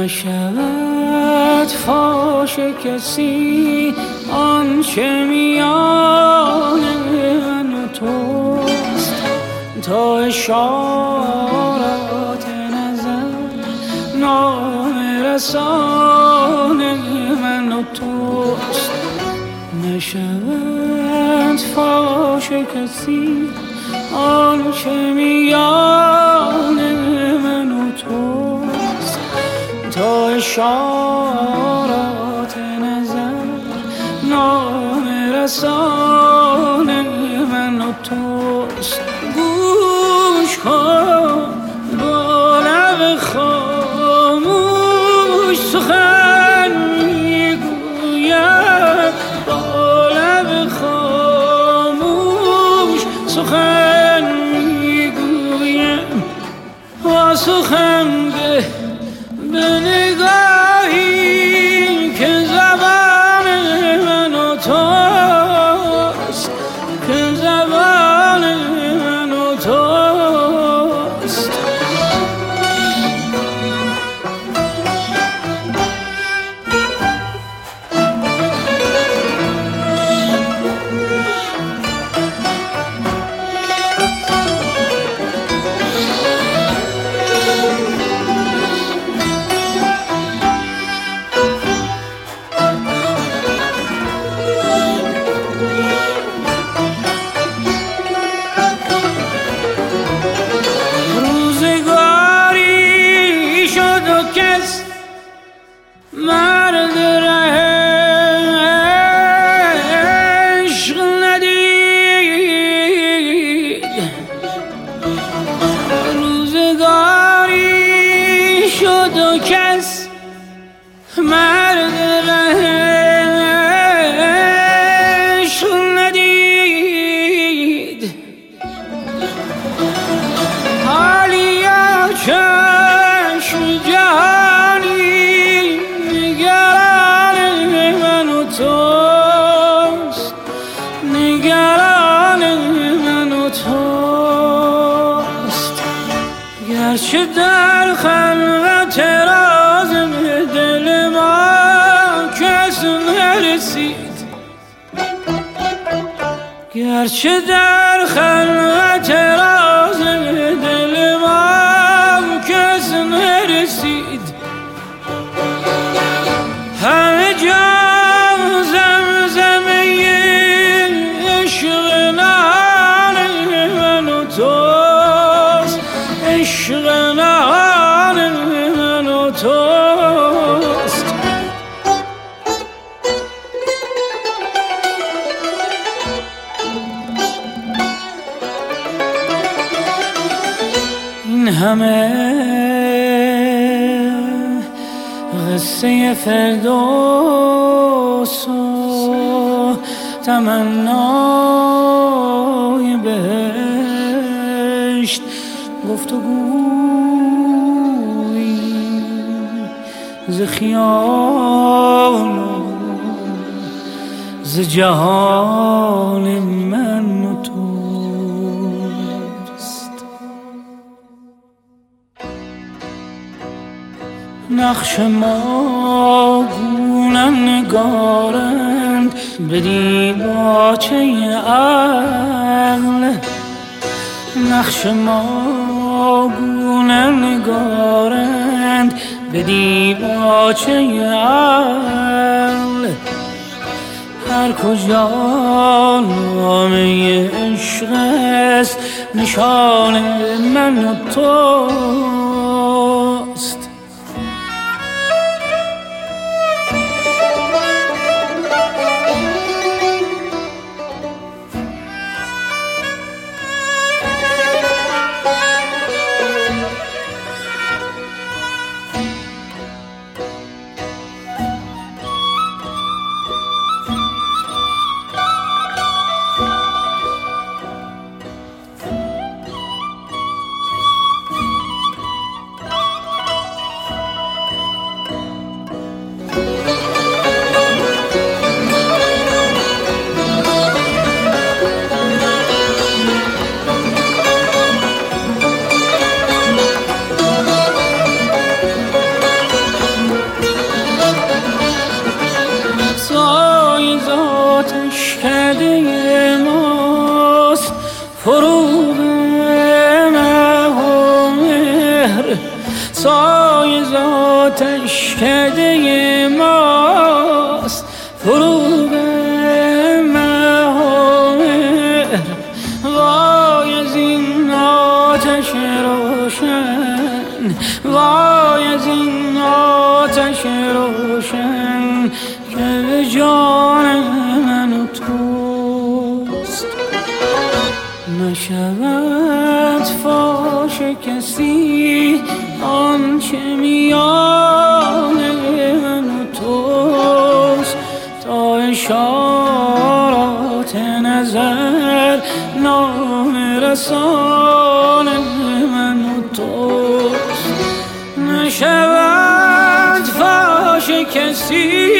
نشود فاش کسی آنچه میان من و توست، تا اشارات نظر نامه رسان من و توست. نشود فاش کسی آنچه میان من و توست، تا اشارات نظر نامه رسان من و توست. گوش کن با لب خاموش سخن میگویم، با لب خاموش سخن میگویم. با سخن به نگاهی که زبان من و توست، که زبان من و توست. مرد عشق ندید، روزگاری شد و کس مرد عشق ندید. حالیا چشم جهانی نگران من و توست. گرچه در خلوت راز دل ما کس نرسید، گرچه در خلوت راز دل ما کس نرسید. همه جا زمزمه عشق نهان من و توست، عشق نهان من و توست. این همه قصه فردوس و تمنای بهشت، گفتگویی ز خیال و ز جهان من و توست. نقش ما گونه نگارند به دیباچه عقل، نقش ما گونه نگارند به دیباچه عقل. هر کجا نامه عشق است نشان من و توست. فروغ مهر سایه ذاتش کده ماست. فروغ مهر وای از این آتش روشن، وای از این آتش روشن که به جان من و توست. نشود فاش کسی آنچه میان من و توست، تا اشارات نظر نام رسان من و توست. نشود فاش کسی